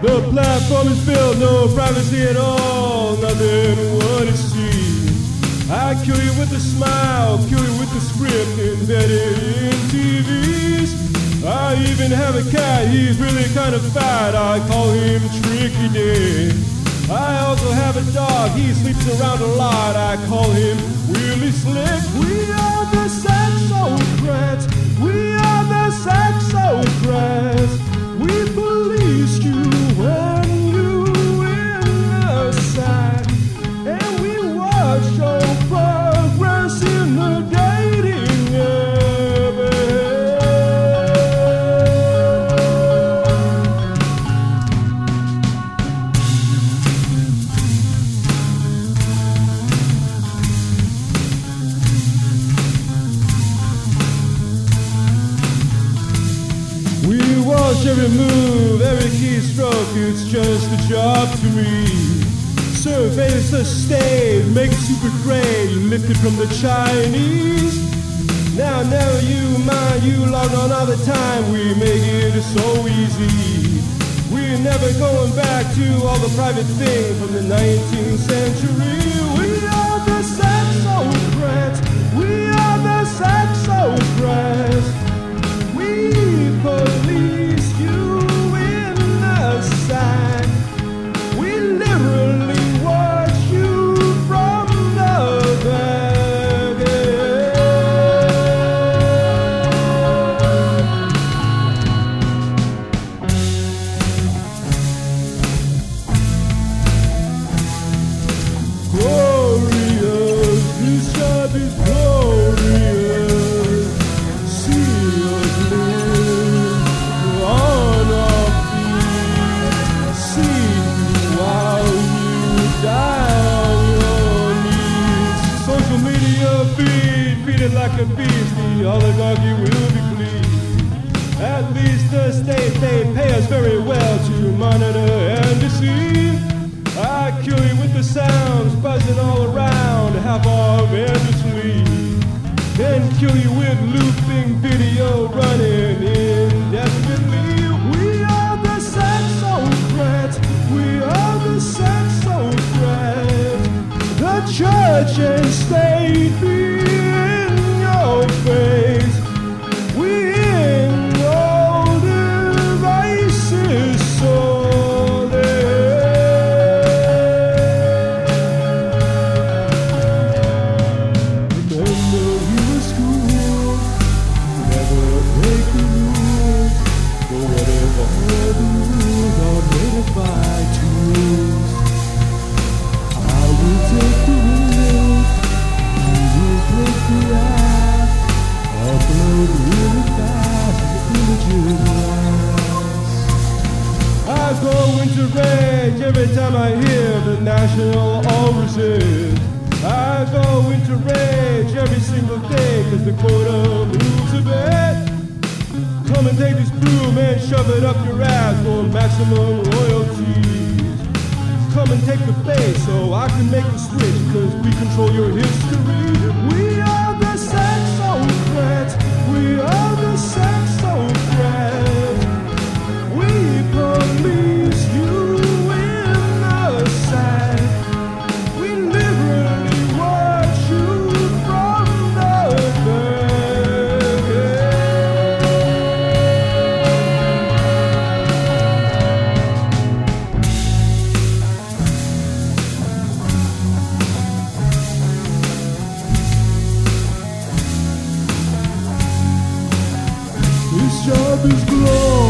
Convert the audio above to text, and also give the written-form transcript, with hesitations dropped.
The platform is built, no privacy at all, nothing what it seems. I kill you with a smile, kill you with the script embedded in TVs. I even have a cat, he's really kind of fat, I call him Tricky Dick. I also have a dog, he sleeps around a lot, I call him Willie Slick. We are the Saxocrats, we are the Saxocrats. We police you when you in the sack, and we watch your progress in the dating app. We watch every move, every keystroke, it's just a job to me. Surveys the stage, make it super great, lifted from the Chinese. Now never you mind, you log on all the time, we make it so easy. We're never going back to all the private things from the 19th century. We are the Saxocrats, we are the Saxocrats. We police you in the sack. We literally watch you from the back. Glorious, this job is glorious. See us live on our feet. See you while you die on your knees. Social media feed it like a beast. The oligarchy will be pleased. At least the state, they pay us very well to monitor and deceive. I kill you with the sounds buzzing all around, half arm endlessly. Then kill you with looping video running indefinitely. We are the Saxocrats, we are the Saxocrats. The church and state be in your face. We in all devices so there. Remember you were school, never break the rules. But whatever all the rules are made by tools. I will take the rules, you will take the act. Upload really fast, the images last. I go into rage every time I hear the National All resist. I go into rage every single day, cause the quota moves a bit. Come and take this broom and shove it up your ass for maximum royalties. Come and take the bait so I can make the switch, cause we control your history. We are the Saxocrats, we are the Saxocrats. We police you in the sack. We literally watch you from the back. This job is glorious.